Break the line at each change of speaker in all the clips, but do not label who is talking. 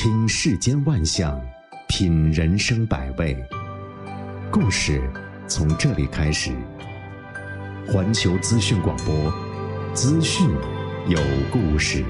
听世间万象，品人生百味。故事从这里开始。环球资讯广播，资讯有故事。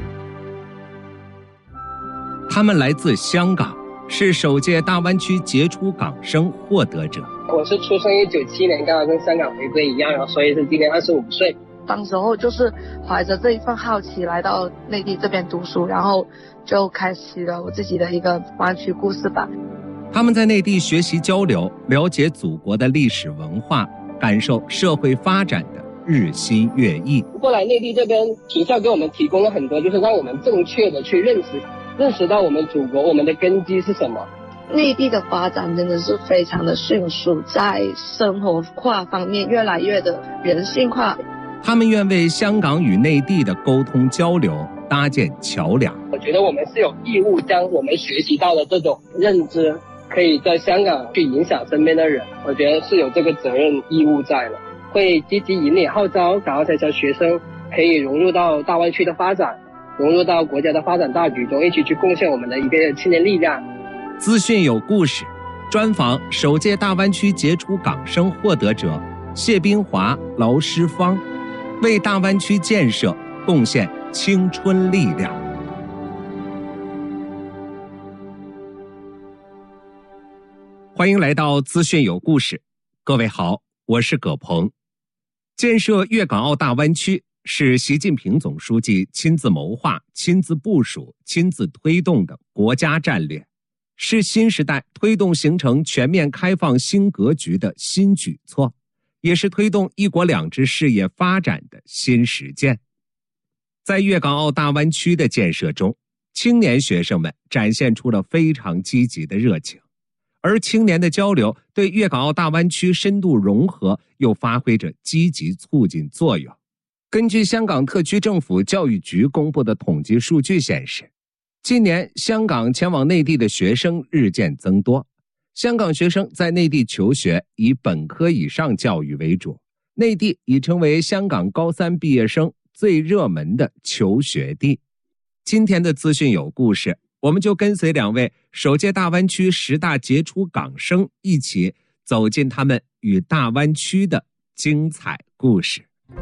他们来自香港，是首届大湾区杰出港生获得者。
我是出生1997年，刚好跟香港回归一样，然后所以是今年25岁。
当时候就是怀着这一份好奇来到内地这边读书，然后就开启了我自己的一个湾区故事吧。
他们在内地学习交流，了解祖国的历史文化，感受社会发展的日新月异。
过来内地这边，学校给我们提供了很多，就是让我们正确的去认识到我们祖国，我们的根基是什么。
内地的发展真的是非常的迅速，在生活化方面越来越的人性化。
他们愿为香港与内地的沟通交流搭建桥梁。
我觉得我们是有义务将我们学习到的这种认知，可以在香港去影响身边的人，我觉得是有这个责任义务在的。会积极引领号召港澳台侨学生可以融入到大湾区的发展，融入到国家的发展大局中，一起去贡献我们的一个青年力量。
资讯有故事，专访首届大湾区杰出港生获得者谢彬华、劳诗芳，为大湾区建设贡献青春力量。欢迎来到资讯有故事，各位好，我是葛鹏。建设粤港澳大湾区是习近平总书记亲自谋划、亲自部署、亲自推动的国家战略，是新时代推动形成全面开放新格局的新举措，也是推动一国两制事业发展的新实践。在粤港澳大湾区的建设中，青年学生们展现出了非常积极的热情，而青年的交流对粤港澳大湾区深度融合又发挥着积极促进作用。根据香港特区政府教育局公布的统计数据显示，近年香港前往内地的学生日渐增多，香港学生在内地求学以本科以上教育为主，内地已成为香港高三毕业生最热门的求学地。今天的资讯有故事，我们就跟随两位首届大湾区10大杰出港生一起走进他们与大湾区的精彩故事。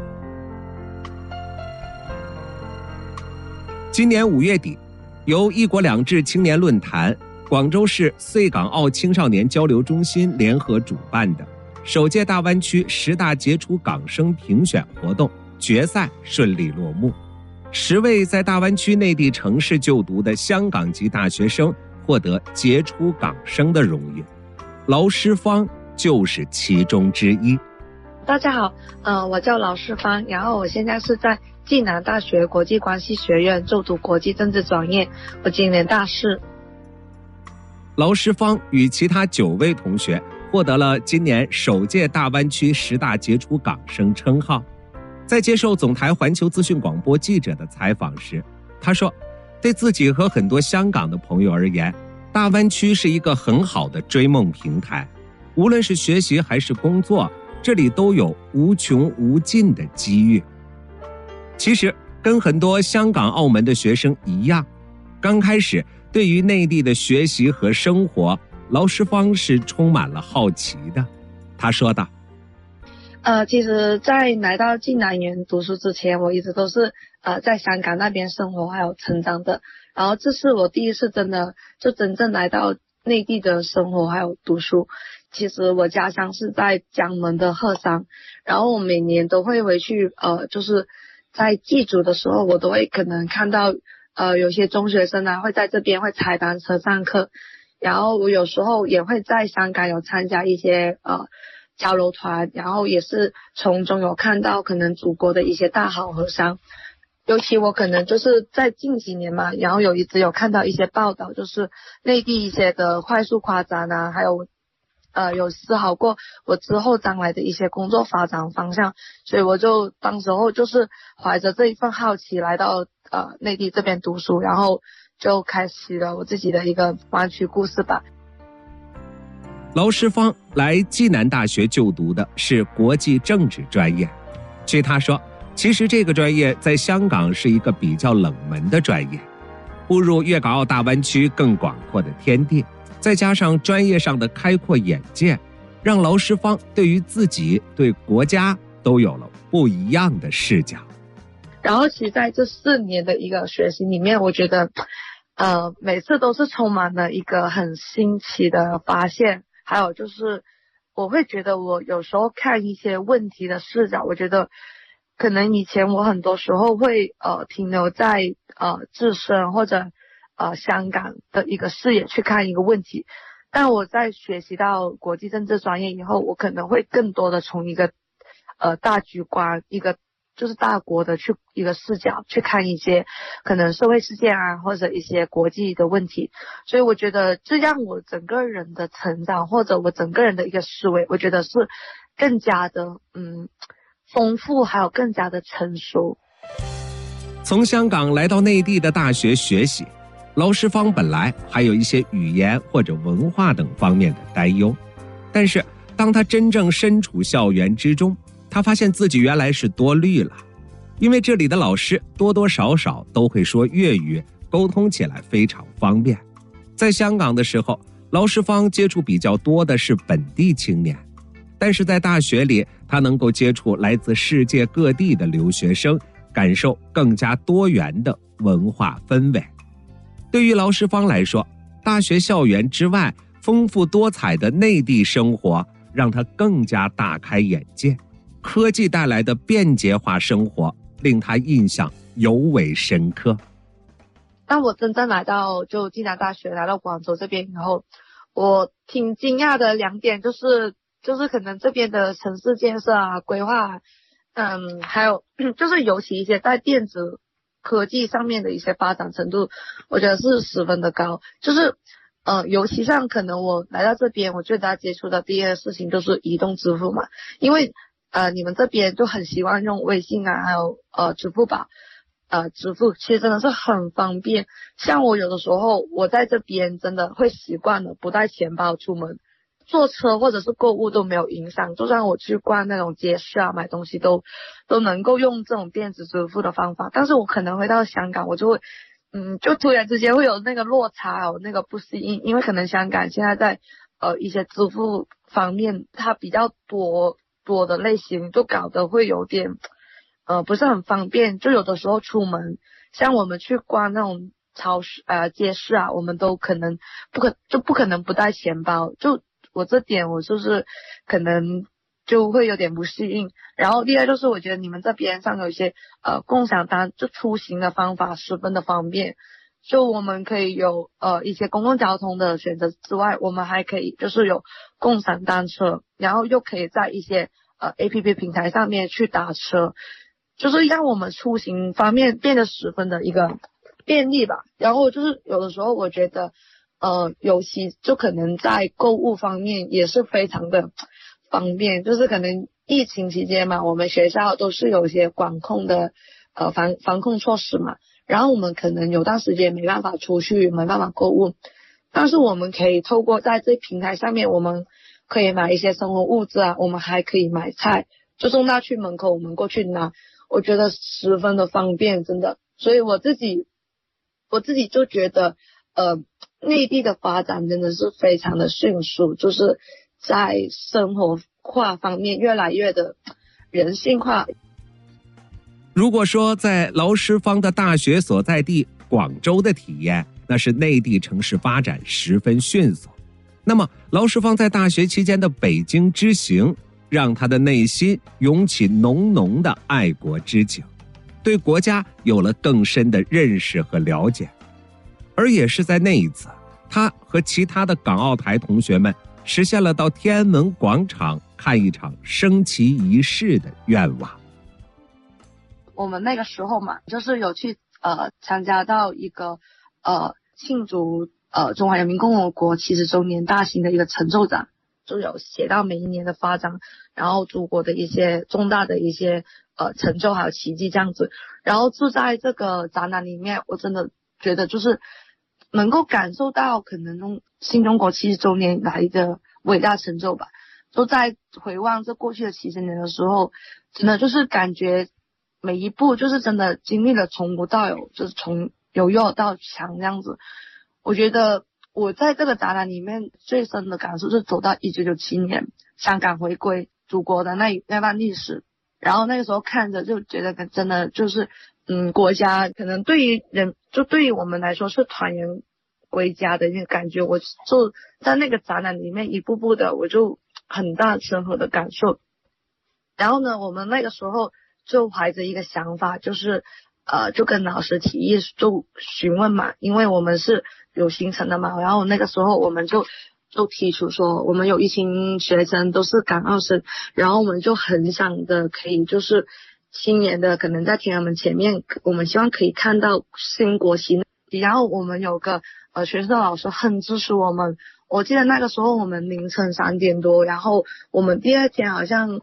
今年5月底，由一国两制青年论坛、广州市穗港澳青少年交流中心联合主办的首届大湾区10大杰出港生评选活动决赛顺利落幕，10位在大湾区内地城市就读的香港籍大学生获得杰出港生的荣誉，劳诗芳就是其中之一。
大家好，我叫劳诗芳，然后我现在是在暨南大学国际关系学院就读国际政治专业，我今年大4。
劳诗芳与其他9位同学获得了今年首届大湾区10大杰出港生称号。在接受总台环球资讯广播记者的采访时，他说，对自己和很多香港的朋友而言，大湾区是一个很好的追梦平台，无论是学习还是工作，这里都有无穷无尽的机遇。其实跟很多香港澳门的学生一样，刚开始对于内地的学习和生活，劳诗芳是充满了好奇的。他说道，
其实在来到暨南园读书之前，我一直都是在香港那边生活还有成长的，然后这是我第一次真正来到内地的生活还有读书。其实我家乡是在江门的鹤山，然后我每年都会回去，就是在祭祖的时候，我都会可能看到有些中学生啊会在这边会踩单车上课，然后我有时候也会在香港有参加一些交流团，然后也是从中有看到可能祖国的一些大好河山。尤其我可能就是在近几年嘛，然后一直有看到一些报道，就是内地一些的快速发展啊，还有有思考过我之后将来的一些工作发展方向，所以我就当时候就是怀着这一份好奇来到内地这边读书，然后就开启了我自己的一个湾区故事吧。
劳诗芳来暨南大学就读的是国际政治专业，据他说，其实这个专业在香港是一个比较冷门的专业， 步入粤港澳大湾区更广阔的天地，再加上专业上的开阔眼界，让劳诗芳对于自己、对国家都有了不一样的视角。
然后其实在这4年的一个学习里面，我觉得每次都是充满了一个很新奇的发现，还有就是我会觉得我有时候看一些问题的视角，我觉得可能以前我很多时候会停留在自身或者香港的一个视野去看一个问题，但我在学习到国际政治专业以后，我可能会更多的从一个大局观，一个就是大国的去一个视角去看一些可能社会事件啊，或者一些国际的问题，所以我觉得这让我整个人的成长或者我整个人的一个思维，我觉得是更加的丰富，还有更加的成熟。
从香港来到内地的大学学习，劳诗芳本来还有一些语言或者文化等方面的担忧，但是当他真正身处校园之中，他发现自己原来是多虑了，因为这里的老师多多少少都会说粤语，沟通起来非常方便。在香港的时候，劳诗芳接触比较多的是本地青年，但是在大学里，他能够接触来自世界各地的留学生，感受更加多元的文化氛围。对于劳诗芳来说，大学校园之外丰富多彩的内地生活让他更加大开眼界，科技带来的便捷化生活令他印象尤为深刻。
当我真正来到就暨南大学，来到广州这边以后，我挺惊讶的2点，就是可能这边的城市建设啊、规划还有就是尤其一些在电子科技上面的一些发展程度，我觉得是十分的高。就是尤其像可能我来到这边，我最大接触的第一个事情就是移动支付嘛，因为你们这边就很习惯用微信啊，还有支付宝支付，其实真的是很方便。像我有的时候我在这边真的会习惯了不带钱包出门，坐车或者是购物都没有影响，就算我去逛那种街市啊买东西都能够用这种电子支付的方法。但是我可能回到香港，我就会就突然之间会有那个落差，有那个不适应，因为可能香港现在在一些支付方面它比较多的类型，就搞得会有点不是很方便。就有的时候出门，像我们去逛那种超市街市啊，我们都可能不可能不带钱包，就我这点我就是可能就会有点不适应。然后第二就是我觉得你们这边上有一些共享单就出行的方法十分的方便，就我们可以有一些公共交通的选择之外，我们还可以就是有共享单车，然后又可以在一些APP 平台上面去打车，就是让我们出行方面变得十分的一个便利吧。然后就是有的时候我觉得尤其就可能在购物方面也是非常的方便，就是可能疫情期间嘛，我们学校都是有一些管控的防控措施嘛，然后我们可能有段时间没办法出去，没办法购物，但是我们可以透过在这平台上面，我们可以买一些生活物资啊，我们还可以买菜，就送到去门口，我们过去拿，我觉得十分的方便，真的。所以我自己就觉得内地的发展真的是非常的迅速，就是在生活化方面越来越的人性化。
如果说在劳诗芳的大学所在地广州的体验，那是内地城市发展十分迅速，那么劳诗芳在大学期间的北京之行，让他的内心涌起浓浓的爱国之情，对国家有了更深的认识和了解。而也是在那一次，他和其他的港澳台同学们实现了到天安门广场看一场升旗仪式的愿望。
我们那个时候嘛，就是有去参加到一个庆祝中华人民共和国70周年大型的一个成就展，就有写到每一年的发展，然后祖国的一些重大的一些成就还有奇迹这样子。然后就在这个展览里面，我真的觉得就是能够感受到可能新中国70周年来的伟大成就吧。就在回望这过去的70年的时候，真的就是感觉每一步就是真的经历了从无到有，就是从有又到墙这样子。我觉得我在这个展览里面最深的感受是走到1997年香港回归祖国的那段历史，然后那个时候看着就觉得真的就是国家可能对于我们来说是团圆归家的一个感觉。我就在那个展览里面一步步的我就很大深刻的感受。然后呢，我们那个时候就怀着一个想法，就是就跟老师提议就询问嘛，因为我们是有行程的嘛，然后那个时候我们就提出说，我们有一群学生都是港澳生，然后我们就很想的可以就是新年的可能在天安门前面，我们希望可以看到新国旗。然后我们有个学生老师很支持我们，我记得那个时候我们凌晨3点多，然后我们第二天好像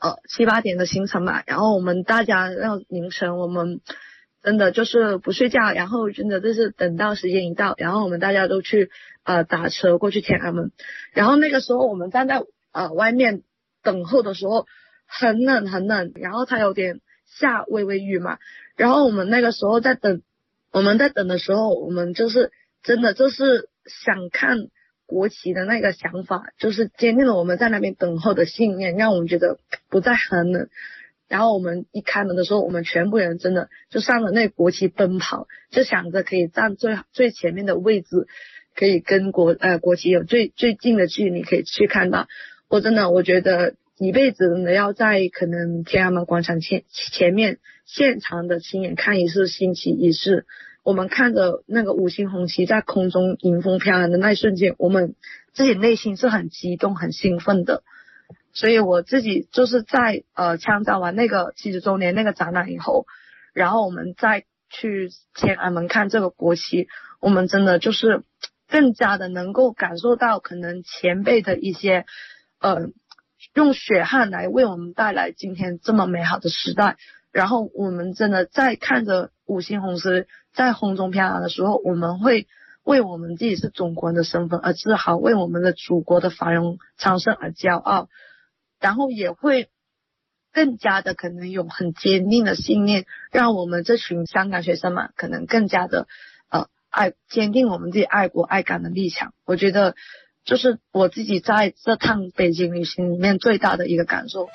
7、8点的行程嘛，然后我们大家那凌晨我们真的就是不睡觉，然后真的就是等到时间一到，然后我们大家都去打车过去天安门。然后那个时候我们站在外面等候的时候很冷，然后它有点下微微雨嘛，然后我们那个时候在等的时候，我们就是真的就是想看国旗的那个想法，就是坚定了我们在那边等候的信念，让我们觉得不再很冷。然后我们一开门的时候，我们全部人真的就上了那国旗奔跑，就想着可以站最前面的位置，可以跟国旗有最近的距离可以去看到。我觉得一辈子真的要在可能天安门广场前面现场的亲眼看一次升旗仪式。我们看着那个5星红旗在空中迎风飘扬的那一瞬间，我们自己内心是很激动很兴奋的。所以我自己就是在参加完那个70周年那个展览以后，然后我们再去天安门看这个国旗，我们真的就是更加的能够感受到可能前辈的一些用血汗来为我们带来今天这么美好的时代。然后我们真的在看着5星红旗在空中飘扬的时候，我们会为我们自己是中国人的身份而自豪，为我们的祖国的繁荣昌盛而骄傲，然后也会更加的可能有很坚定的信念，让我们这群香港学生嘛，可能更加的坚定我们自己爱国爱港的立场。我觉得就是我自己在这趟北京旅行里面最大的一个感受。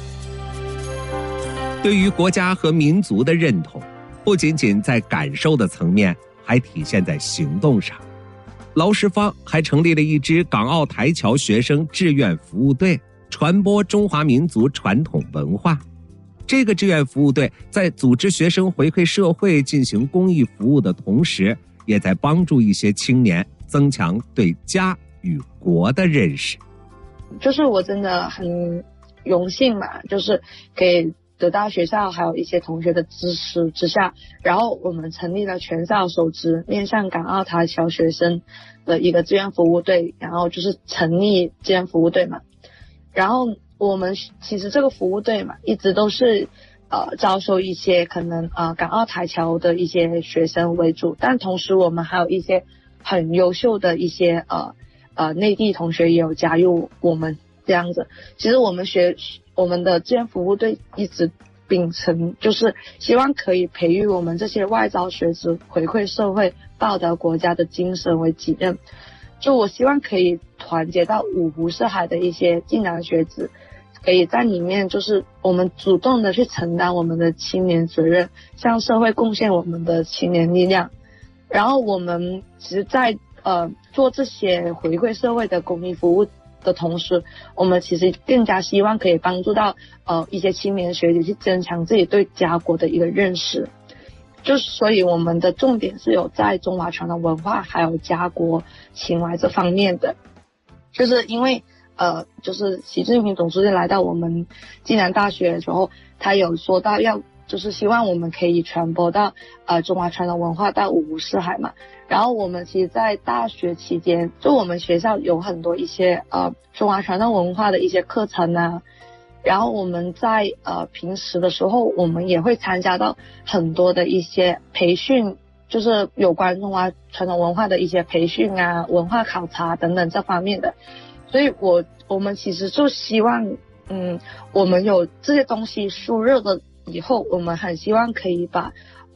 对于国家和民族的认同，不仅仅在感受的层面，还体现在行动上。劳什方还成立了一支港澳台侨学生志愿服务队，传播中华民族传统文化。这个志愿服务队在组织学生回馈社会进行公益服务的同时，也在帮助一些青年增强对家与国的认识。
就是我真的很荣幸嘛，就是可以得到学校还有一些同学的支持之下，然后我们成立了全校首支面向港澳台侨学生的一个志愿服务队，然后就是成立志愿服务队嘛。然后我们其实这个服务队嘛，一直都是招收一些可能港澳台侨的一些学生为主，但同时我们还有一些很优秀的一些内地同学也有加入我们这样子。其实我们的志愿服务队一直秉承就是希望可以培育我们这些外招学子回馈社会报答国家的精神为己任。就我希望可以团结到五湖四海的一些进来学子，可以在里面就是我们主动的去承担我们的青年责任，向社会贡献我们的青年力量。然后我们其实在做这些回馈社会的公益服务的同时，我们其实更加希望可以帮助到一些青年学子去增强自己对家国的一个认识。就是所以我们的重点是有在中华传统文化还有家国情怀这方面的。就是因为就是习近平总书记来到我们暨南大学的时候，他有说到就是希望我们可以传播到中华传统文化到五湖四海嘛。然后我们其实在大学期间，就我们学校有很多一些中华传统文化的一些课程啊，然后我们在平时的时候，我们也会参加到很多的一些培训，就是有关中华传统文化的一些培训啊、文化考察等等这方面的。所以我们其实就希望我们有这些东西输入的以后，我们很希望可以把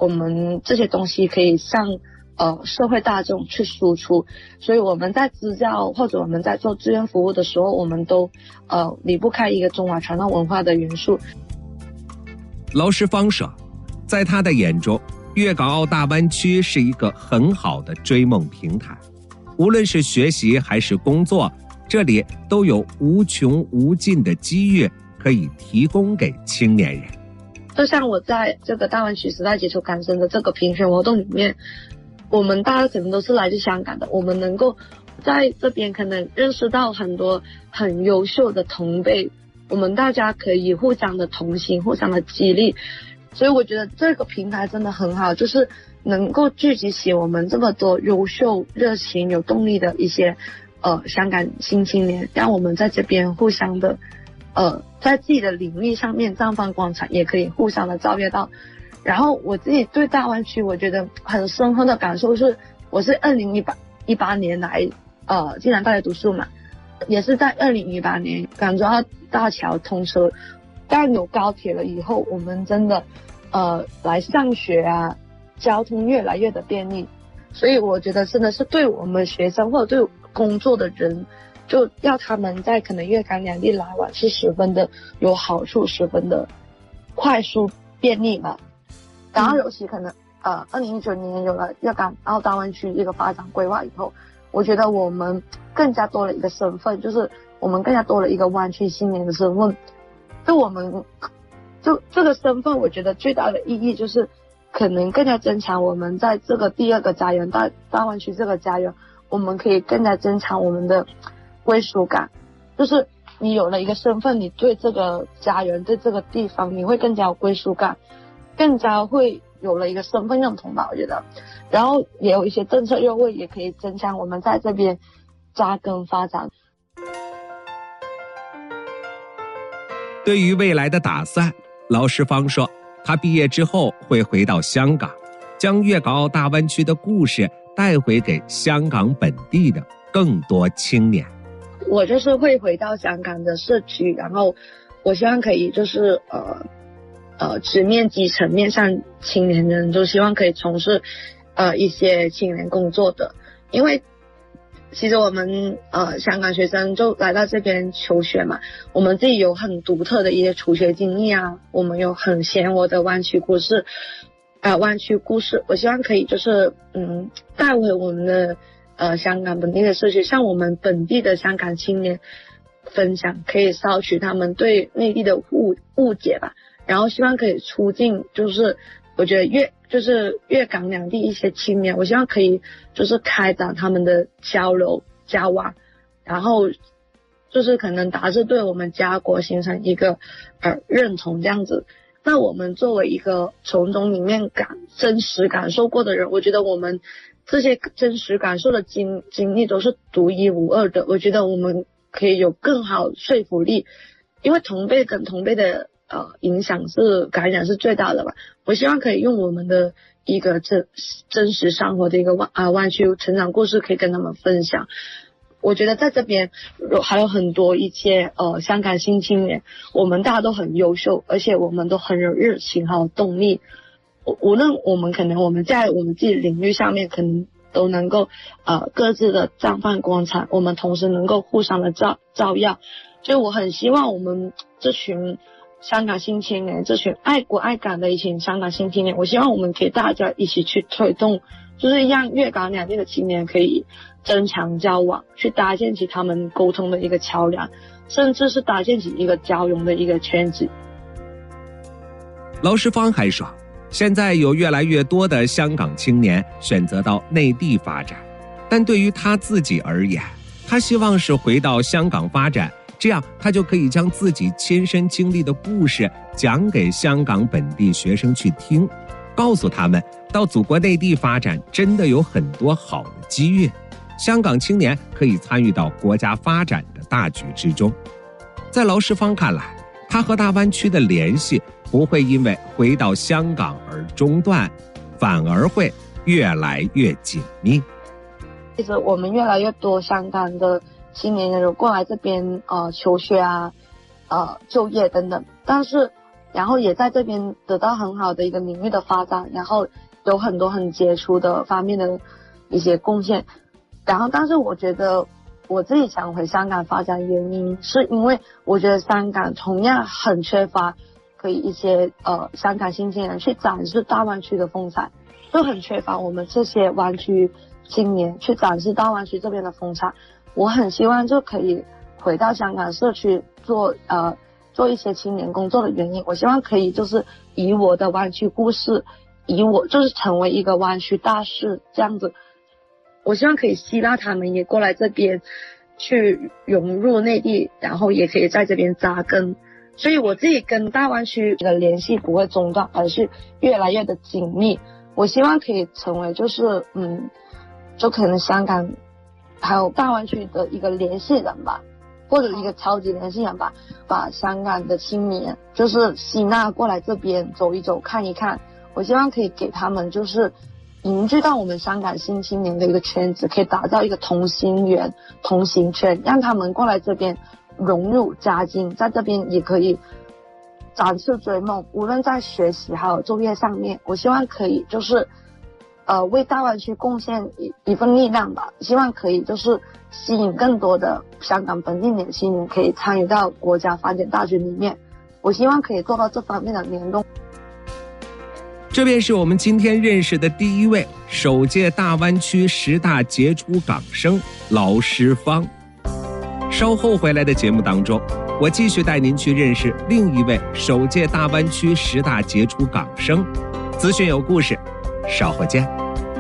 我们这些东西可以向社会大众去输出，所以我们在支教或者我们在做志愿服务的时候，我们都离不开一个中华传统文化的元素。
劳师方说，在他的眼中，粤港澳大湾区是一个很好的追梦平台，无论是学习还是工作，这里都有无穷无尽的机遇可以提供给青年人。
就像我在这个大湾区时代杰出感生的这个评选活动里面，我们大家可能都是来自香港的，我们能够在这边可能认识到很多很优秀的同辈，我们大家可以互相的同行，互相的激励，所以我觉得这个平台真的很好，就是能够聚集起我们这么多优秀、热情、有动力的一些香港新青年，让我们在这边互相的在自己的领域上面绽放光彩，也可以互相的照耀到。然后我自己对大湾区我觉得很深刻的感受是，我是2018年来暨南大学读书嘛，也是在2018年港珠澳大桥通车，当有高铁了以后，我们真的来上学啊，交通越来越的便利，所以我觉得真的是对我们学生或者对工作的人，就要他们在可能粤港两地来往是十分的有好处，十分的快速便利嘛。然后尤其可能2019年有了粤港澳大湾区一个发展规划以后，我觉得我们更加多了一个身份，就是我们更加多了一个湾区青年的身份。就我们就这个身份，我觉得最大的意义就是可能更加增强我们在这个第二个家园大湾区这个家园，我们可以更加增强我们的归属感。就是你有了一个身份，你对这个家园对这个地方你会更加有归属感，更加会有了一个身份认同吧，我觉得。然后也有一些政策优惠，也可以增强我们在这边扎根发展。
对于未来的打算，劳师方说，他毕业之后会回到香港，将粤港澳大湾区的故事带回给香港本地的更多青年。
我就是会回到香港的社区，然后我希望可以就是直面基层面向青年人，就希望可以从事一些青年工作的。因为其实我们香港学生就来到这边求学嘛，我们自己有很独特的一些求学经历啊，我们有很鲜活的湾区故事，我希望可以就是带回我们的香港本地的社区，向我们本地的香港青年分享，可以消除他们对内地的误解吧。然后希望可以促进，就是我觉得粤港两地一些青年，我希望可以就是开展他们的交流交往，然后就是可能达至对我们家国形成一个认同这样子。那我们作为一个从中里面真实感受过的人，我觉得我们这些真实感受的经历都是独一无二的，我觉得我们可以有更好说服力，因为同辈跟同辈的影响感染是最大的吧。我希望可以用我们的一个真实生活的一个湾区成长故事可以跟他们分享。我觉得在这边还有很多一些香港新青年，我们大家都很优秀，而且我们都很有热情还有动力。无论我们在我们自己领域上面可能都能够各自的绽放光彩，我们同时能够互相的照耀。所以我很希望我们这群香港新青年，这群爱国爱港的一群香港新青年，我希望我们可以大家一起去推动，就是让粤港两地的青年可以增强交往，去搭建起他们沟通的一个桥梁，甚至是搭建起一个交融的一个圈子。
劳师方还说，现在有越来越多的香港青年选择到内地发展，但对于他自己而言，他希望是回到香港发展，这样他就可以将自己亲身经历的故事讲给香港本地学生去听，告诉他们到祖国内地发展真的有很多好的机遇，香港青年可以参与到国家发展的大局之中。在劳师方看来，他和大湾区的联系不会因为回到香港而中断，反而会越来越紧密。
其实我们越来越多香港的青年人有过来这边求学啊就业等等，但是然后也在这边得到很好的一个领域的发展，然后有很多很杰出的方面的一些贡献。然后但是我觉得我自己想回香港发展，原因是因为我觉得香港同样很缺乏可以一些香港新青年去展示大湾区的风采，就很缺乏我们这些湾区青年去展示大湾区这边的风采。我很希望就可以回到香港社区做一些青年工作的原因，我希望可以就是以我的湾区故事，以我就是成为一个湾区大使这样子。我希望可以吸纳他们也过来这边去融入内地，然后也可以在这边扎根。所以我自己跟大湾区的联系不会中断，而是越来越的紧密。我希望可以成为就是就可能香港还有大湾区的一个联系人吧，或者一个超级联系人吧，把香港的青年就是吸纳过来这边走一走看一看。我希望可以给他们就是凝聚到我们香港新青年的一个圈子，可以打造一个同心圆同行圈，让他们过来这边融入家境，在这边也可以展翅追梦，无论在学习还有就业上面，我希望可以就是为大湾区贡献一份力量吧。希望可以就是吸引更多的香港本地年轻人可以参与到国家发展大局里面，我希望可以做到这方面的联动。
这便是我们今天认识的第一位首届大湾区10大杰出港生劳诗芳。稍后回来的节目当中，我继续带您去认识另一位首届大湾区10大杰出港生。资讯有故事，稍后见。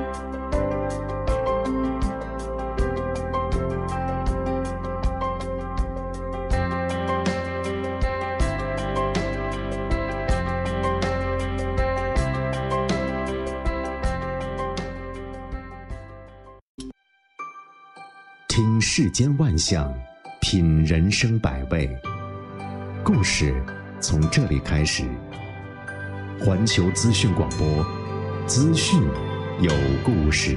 听世间万象，品人生百味，故事从这里开始。环球资讯广播，资讯有故事。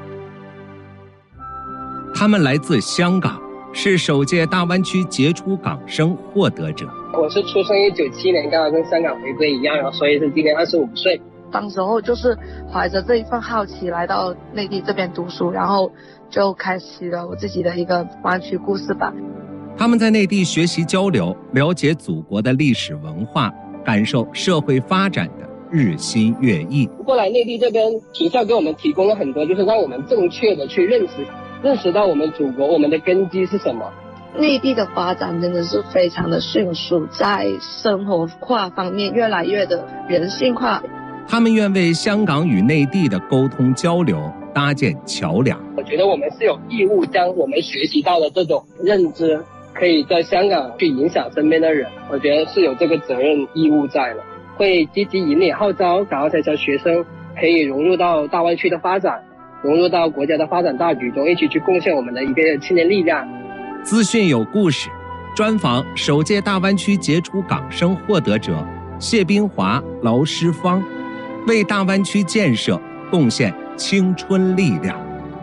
他们来自香港，是首届大湾区杰出港生获得者。
我是出生1997年，刚好跟香港回归一样，然后所以是今年25岁。
当时候就是怀着这一份好奇来到内地这边读书，然后就开启了我自己的一个湾区故事吧。
他们在内地学习交流，了解祖国的历史文化，感受社会发展的日新月异。
过来内地这边，学校给我们提供了很多，就是让我们正确的去认识到我们祖国，我们的根基是什么。
内地的发展真的是非常的迅速，在生活化方面越来越的人性化。
他们愿为香港与内地的沟通交流搭建桥梁。
我觉得我们是有义务将我们学习到的这种认知，可以在香港去影响身边的人，我觉得是有这个责任义务在了。会积极引领号召港澳台侨学生可以融入到大湾区的发展，融入到国家的发展大局中，一起去贡献我们的一个青年力量。
资讯有故事，专访首届大湾区杰出港生获得者谢彬华、劳诗芳，为大湾区建设贡献青春力量。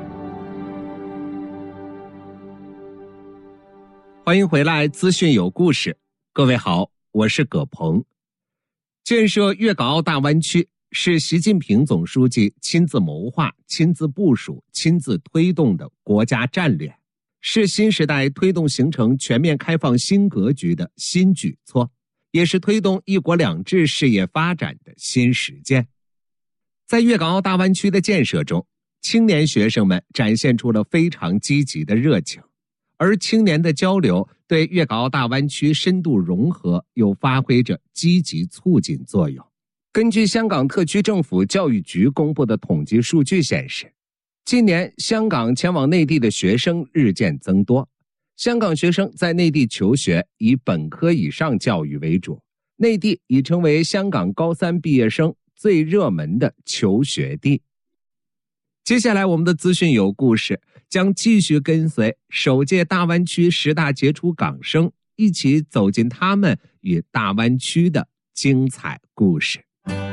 欢迎回来，资讯有故事。各位好，我是葛鹏。建设粤港澳大湾区是习近平总书记亲自谋划、亲自部署、亲自推动的国家战略，是新时代推动形成全面开放新格局的新举措，也是推动一国两制事业发展的新实践。在粤港澳大湾区的建设中，青年学生们展现出了非常积极的热情，而青年的交流对粤港澳大湾区深度融合又发挥着积极促进作用。根据香港特区政府教育局公布的统计数据显示，今年香港前往内地的学生日渐增多，香港学生在内地求学以本科以上教育为主，内地已成为香港高3毕业生最热门的求学地。接下来我们的资讯有故事将继续跟随首届大湾区10大杰出港生，一起走进他们与大湾区的精彩故事。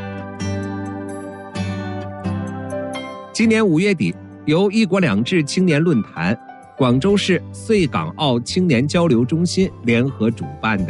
今年5月底，由一国两制青年论坛、广州市穗港澳青年交流中心联合主办的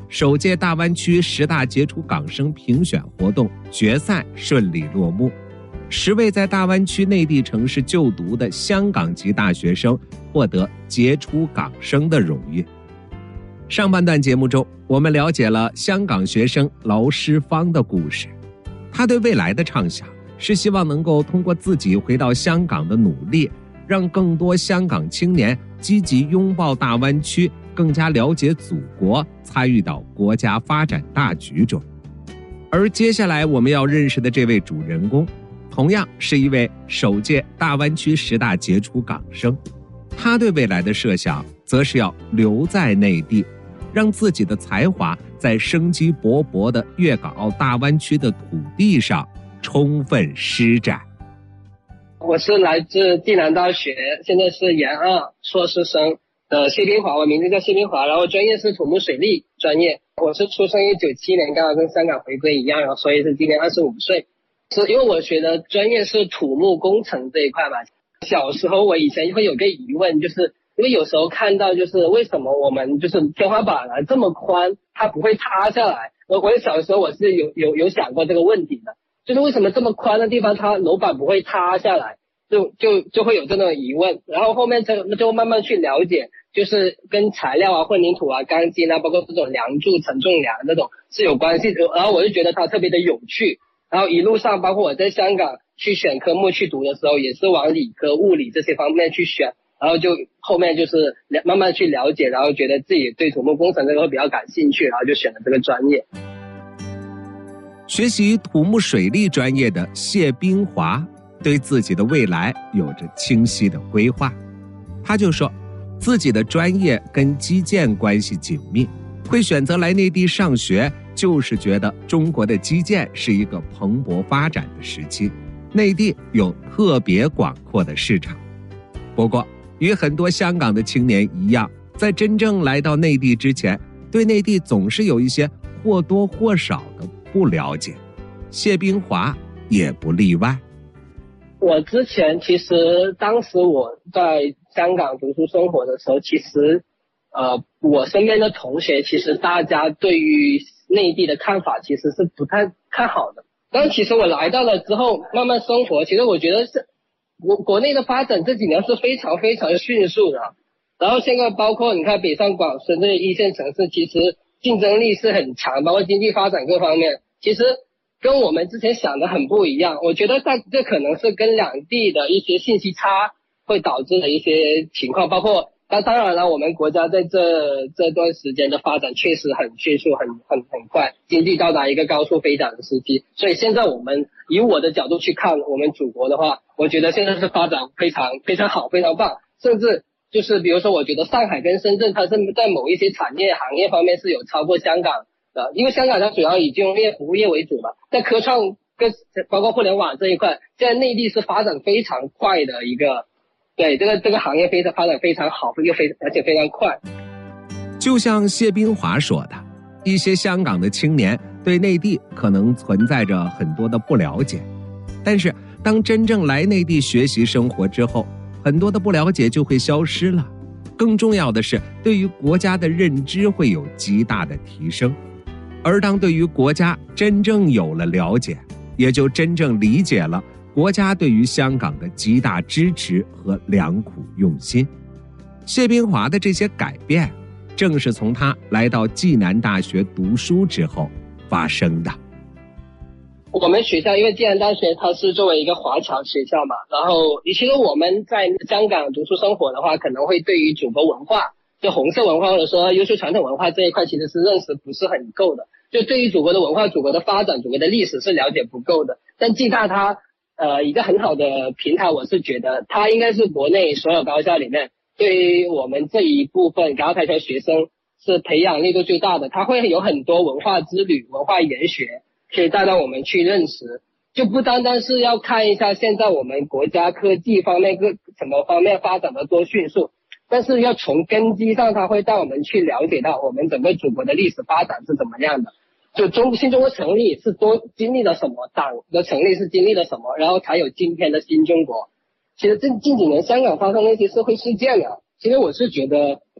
首届大湾区10大杰出港生评选活动决赛顺利落幕，10位在大湾区内地城市就读的香港籍大学生获得杰出港生的荣誉。上半段节目中，我们了解了香港学生劳诗芳的故事。他对未来的畅想是希望能够通过自己回到香港的努力，让更多香港青年积极拥抱大湾区，更加了解祖国，参与到国家发展大局中。而接下来我们要认识的这位主人公，同样是一位首届大湾区10大杰出港生。他对未来的设想则是要留在内地，让自己的才华在生机勃勃的粤港澳大湾区的土地上充分施展。
我是来自暨南大学，现在是研2硕士生的谢冰华，我名字叫谢冰华，然后专业是土木水利专业。我是出生于97年，刚好跟香港回归一样，然后所以是今年25岁。是因为我学的专业是土木工程这一块嘛。小时候我以前会有个疑问，就是因为有时候看到就是为什么我们就是天花板这么宽，它不会塌下来。我小时候我是有想过这个问题的，就是为什么这么宽的地方它楼板不会塌下来，就会有这种疑问。然后后面就慢慢去了解，就是跟材料混凝土钢筋包括这种梁柱承重梁那种是有关系的。然后我就觉得它特别的有趣，然后一路上包括我在香港去选科目去读的时候，也是往理科物理这些方面去选，然后就后面就是慢慢去了解，然后觉得自己对土木工程这个会比较感兴趣，然后就选了这个专业。
学习土木水利专业的谢冰华对自己的未来有着清晰的规划。他就说自己的专业跟基建关系紧密，会选择来内地上学，就是觉得中国的基建是一个蓬勃发展的时期，内地有特别广阔的市场。不过与很多香港的青年一样，在真正来到内地之前，对内地总是有一些或多或少的不了解，谢冰华也不例外。
我之前其实当时我在香港读书生活的时候，其实我身边的同学其实大家对于内地的看法其实是不太看好的。但其实我来到了之后慢慢生活，其实我觉得是国内的发展这几年是非常非常迅速的。然后现在包括你看北上广深这些一线城市，其实竞争力是很强，包括经济发展各方面，其实跟我们之前想的很不一样。我觉得这可能是跟两地的一些信息差会导致的一些情况，包括当然了，我们国家在这段时间的发展确实很迅速，很快，经济到达一个高速飞涨的时期。所以现在我们以我的角度去看我们祖国的话，我觉得现在是发展非常非常好，非常棒。甚至就是比如说我觉得上海跟深圳它是在某一些产业行业方面是有超过香港的，因为香港它主要以金融业服务业为主嘛，在科创跟包括互联网这一块，现在内地是发展非常快的一个，对，这个行业发展非常好，而且非常快。
就像谢冰华说的，一些香港的青年对内地可能存在着很多的不了解，但是当真正来内地学习生活之后，很多的不了解就会消失了。更重要的是，对于国家的认知会有极大的提升。而当对于国家真正有了了解，也就真正理解了国家对于香港的极大支持和良苦用心。谢冰华的这些改变，正是从他来到暨南大学读书之后发生的。
我们学校因为暨南大学它是作为一个华侨学校嘛，然后其实我们在香港读书生活的话，可能会对于祖国文化，就红色文化或者说优秀传统文化这一块其实是认识不是很够的，就对于祖国的文化、祖国的发展、祖国的历史是了解不够的。但暨大它一个很好的平台，我是觉得它应该是国内所有高校里面对于我们这一部分港澳台侨学生是培养力度最大的。它会有很多文化之旅、文化研学可以带到我们去认识，就不单单是要看一下现在我们国家科技方面什么方面发展的多迅速，但是要从根基上，它会带我们去了解到我们整个祖国的历史发展是怎么样的，就新中国成立是多经历了什么，党的成立是经历了什么，然后才有今天的新中国。其实近几年香港发生那些社会事件啊，其实我是觉得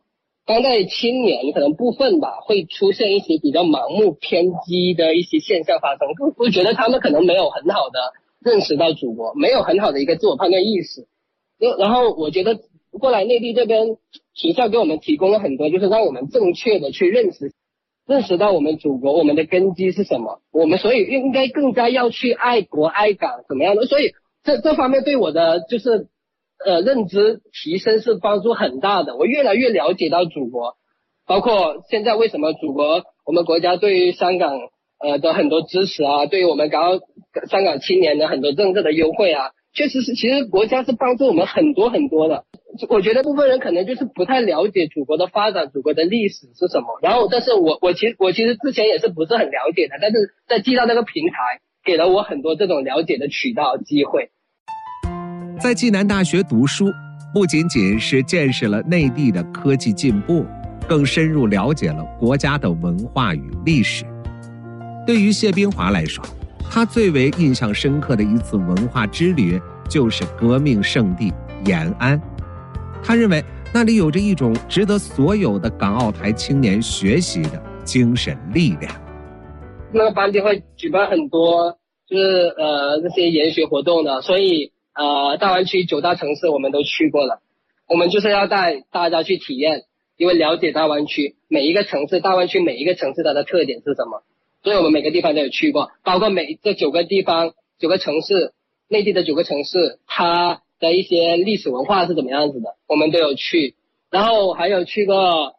当代青年可能部分吧，会出现一些比较盲目偏激的一些现象发生。我觉得他们可能没有很好的认识到祖国，没有很好的一个自我判断意识。然后我觉得过来内地这边学校给我们提供了很多，就是让我们正确的去认识到我们祖国，我们的根基是什么，我们所以应该更加要去爱国爱港怎么样的。所以这方面对我的就是认知提升是帮助很大的。我越来越了解到祖国，包括现在为什么祖国我们国家对于香港的很多支持啊，对于我们香港青年的很多政策的优惠啊，确实是其实国家是帮助我们很多很多的。我觉得部分人可能就是不太了解祖国的发展，祖国的历史是什么。然后但是我其实之前也是不是很了解的，但是在记到那个平台给了我很多这种了解的渠道机会。
在暨南大学读书，不仅仅是见识了内地的科技进步，更深入了解了国家的文化与历史。对于谢彬华来说，他最为印象深刻的一次文化之旅就是革命圣地延安。他认为那里有着一种值得所有的港澳台青年学习的精神力量。
那个班级会举办很多就是那些研学活动的，所以大湾区9大城市我们都去过了。我们就是要带大家去体验，因为了解大湾区每一个城市，大湾区每一个城市它的特点是什么，所以我们每个地方都有去过，包括这9个地方9个城市，内地的9个城市它的一些历史文化是怎么样子的，我们都有去。然后还有去过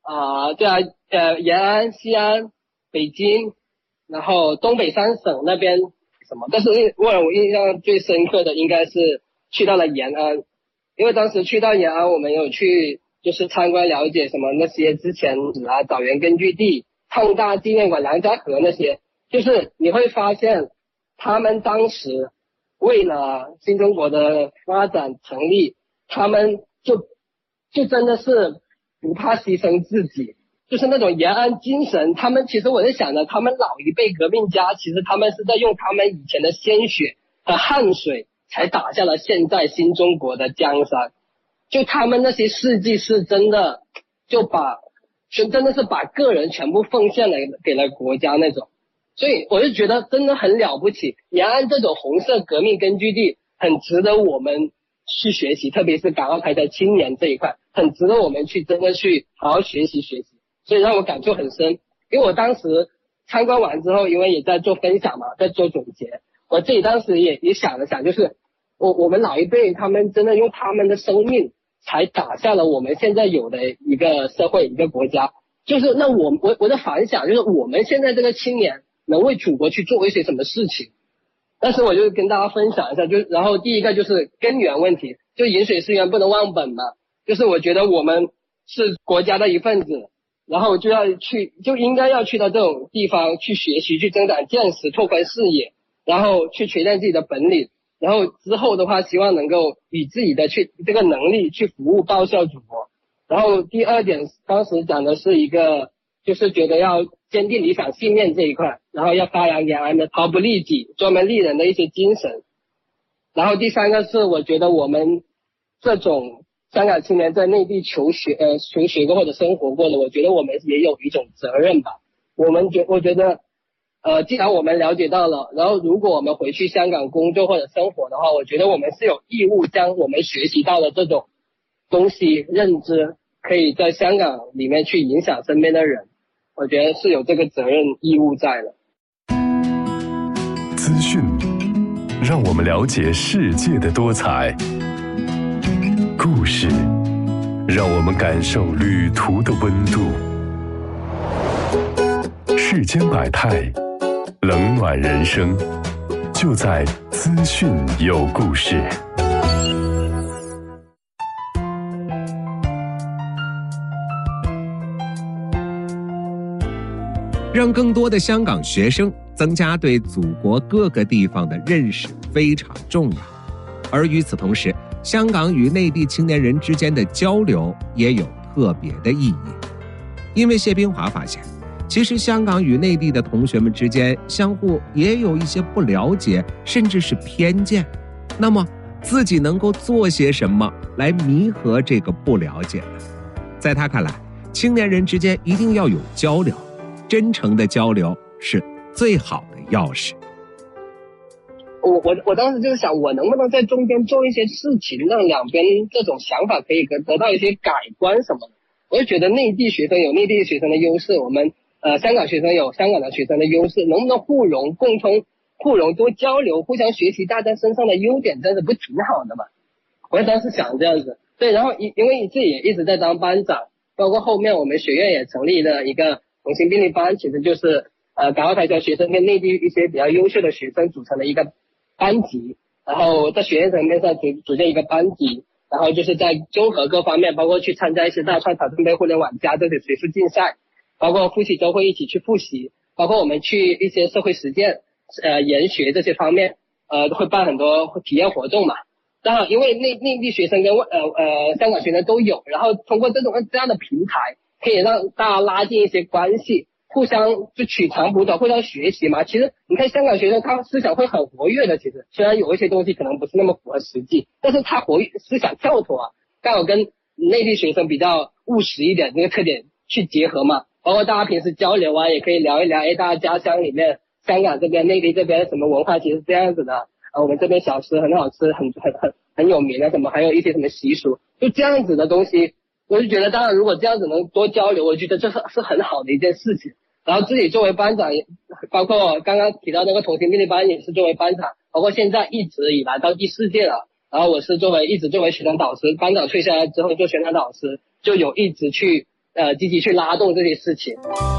延安、西安、北京，然后东北3省那边什么，但是让我印象最深刻的应该是去到了延安。因为当时去到延安，我们有去就是参观了解什么那些之前枣园根据地、抗大纪念馆、梁家河那些，就是你会发现他们当时为了新中国的发展成立，他们就真的是不怕牺牲自己，就是那种延安精神。他们其实我在想着，他们老一辈革命家其实他们是在用他们以前的鲜血和汗水才打下了现在新中国的江山。就他们那些事迹是真的真的是把个人全部奉献了给了国家那种。所以我就觉得真的很了不起，延安这种红色革命根据地很值得我们去学习，特别是港澳台的青年这一块很值得我们去真的去好好学习。所以让我感触很深。因为我当时参观完之后，因为也在做分享嘛，在做总结，我自己当时也想了想，就是我们老一辈他们真的用他们的生命才打下了我们现在有的一个社会一个国家。就是那我的反想就是我们现在这个青年能为祖国去做一些什么事情。但是我就跟大家分享一下，然后第一个就是根源问题，就饮水思源不能忘本嘛，就是我觉得我们是国家的一份子，然后就应该要去到这种地方去学习，去增长见识，拓宽视野，然后去锤炼自己的本领，然后之后的话希望能够以自己的这个能力去服务报效祖国。然后第二点当时讲的是一个就是觉得要坚定理想信念这一块，然后要发扬延安的毫不利己专门利人的一些精神。然后第三个是我觉得我们这种香港青年在内地求学过或者生活过的，我觉得我们也有一种责任吧。我觉得既然我们了解到了，然后如果我们回去香港工作或者生活的话，我觉得我们是有义务将我们学习到的这种东西认知可以在香港里面去影响身边的人，我觉得是有这个责任义务在的。
资讯让我们了解世界的多彩，故事让我们感受旅途的温度。世间百态，冷暖人生，就在资讯有故事。
让更多的香港学生增加对祖国各个地方的认识非常重要，而与此同时，香港与内地青年人之间的交流也有特别的意义。因为谢彬华发现，其实香港与内地的同学们之间相互也有一些不了解，甚至是偏见。那么自己能够做些什么来弥合这个不了解呢？在他看来， 青年人之间一定要有交流，真诚的交流是最好的钥匙。
我当时就是想，我能不能在中间做一些事情，让两边这种想法可以得到一些改观什么的。我就觉得内地学生有内地学生的优势，我们香港学生有香港的学生的优势，能不能互融共通，互融多交流，互相学习大家身上的优点，真的不挺好的吗？我当时想这样子。对，然后因为自己也一直在当班长，包括后面我们学院也成立了一个同心并力班，其实就是港澳台侨学生跟内地一些比较优秀的学生组成的一个班级，然后在学院层面上组建一个班级，然后就是在综合各方面，包括去参加一些大创挑战杯、互联网加这些学术竞赛，包括复习周会一起去复习，包括我们去一些社会实践、研学这些方面，会办很多体验活动嘛。当然，因为内地学生跟香港学生都有，然后通过这样的平台，可以让大家拉近一些关系。互相就取长补短，互相学习嘛。其实你看香港学生他思想会很活跃的，其实虽然有一些东西可能不是那么符合实际，但是他思想跳脱啊，刚好跟内地学生比较务实一点这个特点去结合嘛。包括大家平时交流啊，也可以聊一聊，大家家乡里面香港这边内地这边什么文化其实是这样子的，我们这边小吃很好吃，很有名的什么，还有一些什么习俗，就这样子的东西。我就觉得当然如果这样子能多交流，我觉得这是很好的一件事情。然后自己作为班长，包括刚刚提到那个同心并力班也是作为班长，包括现在一直以来到第4届了，然后我是一直作为学生导师，班长退下来之后做学生导师，就有一直去积极去拉动这些事情。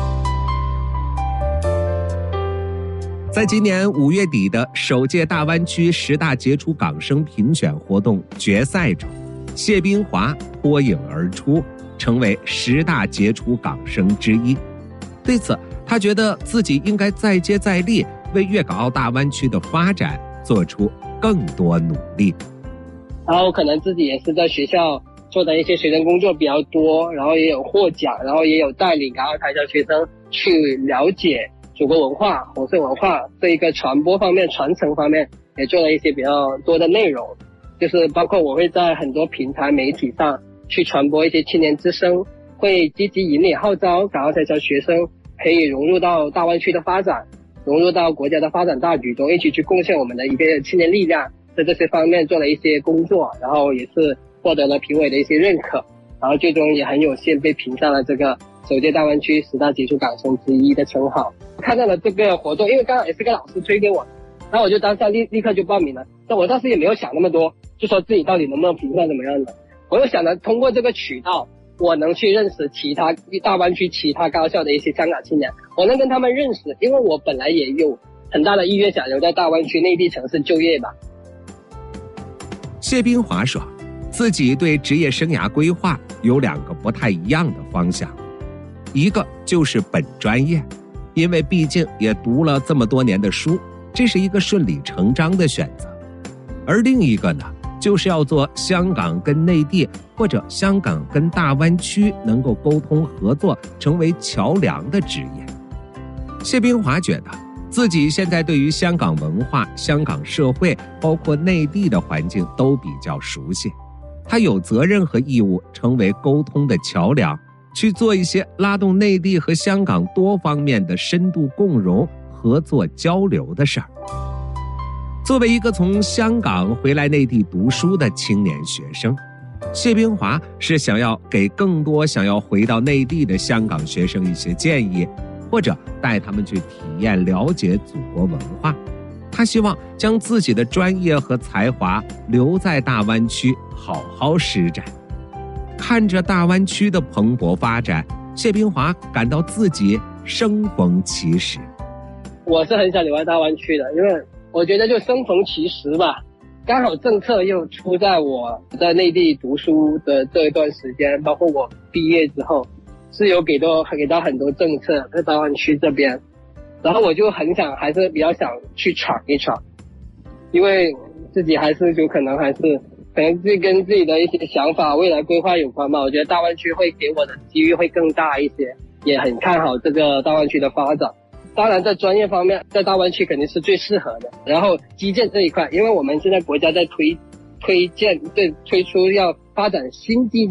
在今年5月底的首届大湾区10大杰出港生评选活动决赛中，谢彬华脱颖而出，成为10大杰出港生之一。对此，他觉得自己应该再接再厉，为粤港澳大湾区的发展做出更多努力。
然后可能自己也是在学校做的一些学生工作比较多，然后也有获奖，然后也有带领港澳台侨学生去了解祖国文化、红色文化这一个传播方面、传承方面，也做了一些比较多的内容。就是包括我会在很多平台媒体上去传播一些青年之声，会积极引领号召港澳台侨学生可以融入到大湾区的发展，融入到国家的发展大局中，一起去贡献我们的一个青年力量，在这些方面做了一些工作，然后也是获得了评委的一些认可，然后最终也很有幸被评上了这个首届大湾区10大杰出港生之一的称号。看到了这个活动，因为刚好也是个老师推给我，然后我就当下立刻就报名了。但我当时也没有想那么多，就说自己到底能不能评上怎么样的。我又想着通过这个渠道，我能去认识其他大湾区其他高校的一些香港青年，我能跟他们认识，因为我本来也有很大的意愿想留在大湾区内地城市就业吧。
谢彬华说，自己对职业生涯规划有2个不太一样的方向，一个就是本专业，因为毕竟也读了这么多年的书，这是一个顺理成章的选择。而另一个呢，就是要做香港跟内地或者香港跟大湾区能够沟通合作，成为桥梁的职业。谢彬华觉得自己现在对于香港文化、香港社会包括内地的环境都比较熟悉，他有责任和义务成为沟通的桥梁，去做一些拉动内地和香港多方面的深度共融、合作交流的事儿。作为一个从香港回来内地读书的青年学生，谢彬华是想要给更多想要回到内地的香港学生一些建议，或者带他们去体验了解祖国文化。他希望将自己的专业和才华留在大湾区好好施展。看着大湾区的蓬勃发展，谢彬华感到自己生逢其时。
我是很想留在大湾区的，因为我觉得就生逢其时吧，刚好政策又出在我在内地读书的这一段时间，包括我毕业之后是有给到很多政策在大湾区这边，然后我就还是比较想去闯一闯，因为自己还是有可能是跟自己的一些想法未来规划有关吧。我觉得大湾区会给我的机遇会更大一些，也很看好这个大湾区的发展。当然在专业方面，在大湾区肯定是最适合的。然后基建这一块，因为我们现在国家在推出要发展新基建，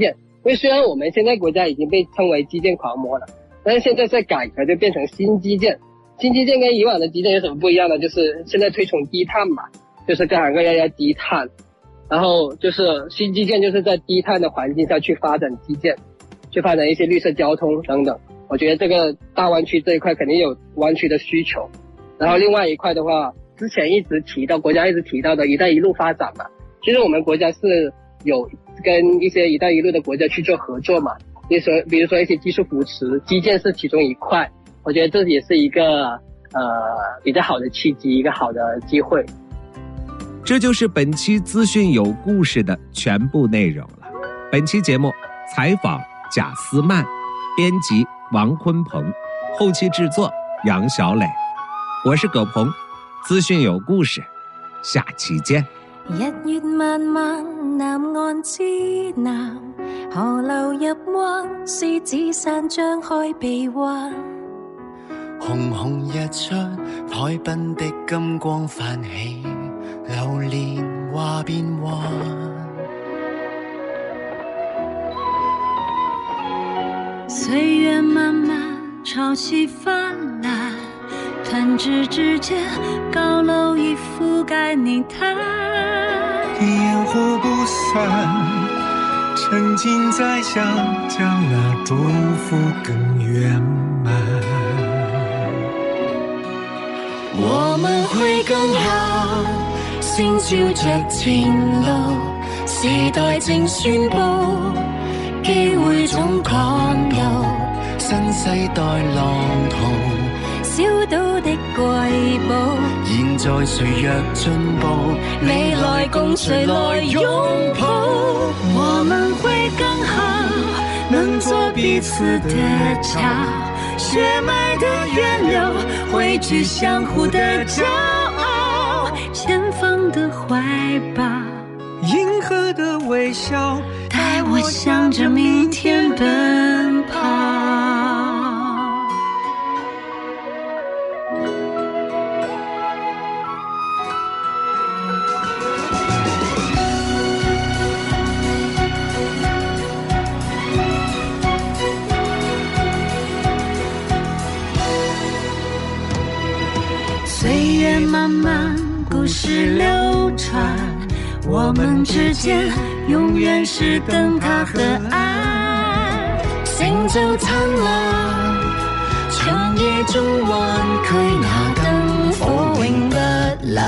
因为虽然我们现在国家已经被称为基建狂魔了，但是现在在改革就变成新基建。新基建跟以往的基建有什么不一样呢？就是现在推崇低碳嘛，就是各行各业要低碳，然后就是新基建就是在低碳的环境下去发展基建，去发展一些绿色交通等等。我觉得这个大湾区这一块肯定有湾区的需求。然后另外一块的话，之前国家一直提到的一带一路发展嘛，其实我们国家是有跟一些一带一路的国家去做合作嘛，比如说一些技术扶持，基建是其中一块，我觉得这也是一个比较好的契机，一个好的机会。
这就是本期资讯有故事的全部内容了。本期节目采访贾思曼，编辑王坤鹏，后期制作杨小磊。我是葛鹏，资讯有故事，下期见。
日月漫漫，南岸之南，河流入灣，獅子山張開臂彎。
紅紅日出，海濱的金光泛起，流連話變幻。
歲月漫漫，潮汐泛濫，彈指之間，高樓已覆蓋泥灘。
煙火不散，沉浸在想，將那祝福更圓滿。
我們會更好，星照着前路，時代正宣布，機會總趕到，
新世代浪淘，
小島的瑰寶，
現在誰若進步，
未來共誰來擁抱？我們會更好，能做彼此的橋，血脈的源流，匯聚相互的驕傲，前方的懷抱，
銀河的微笑，
帶我向着明天奔跑。岁月漫漫，故事流传，我们之間永遠是燈塔和岸。星洲燦爛，長夜中灣區那燈火永不冷。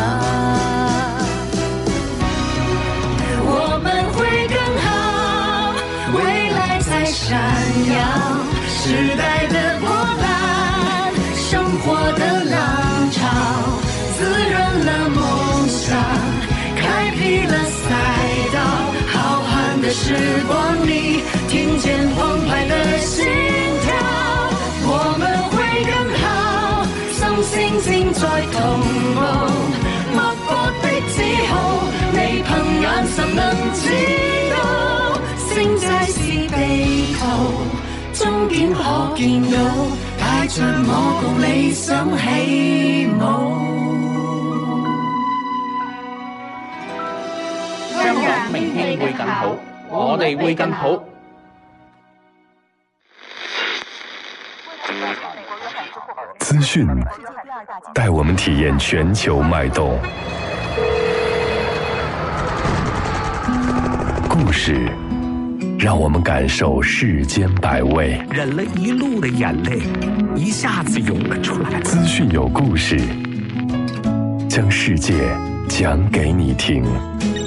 我們會更好，未來在閃耀，時代的波瀾，生活的浪潮，滋潤了夢想，開闢了賽道，浩瀚的時光裡，聽見澎湃的心跳。我們會更好，心星星在同步，脈搏的指號，你憑眼神能知道，星際是地圖，終點可見到，帶着我共理想起舞。
香港明天會更好，我哋會更好。
資訊帶我們體驗全球脈動，故事讓我們感受世間百味。
忍了一路的眼淚，一下子湧了出來。
資訊有故事，將世界講給你聽。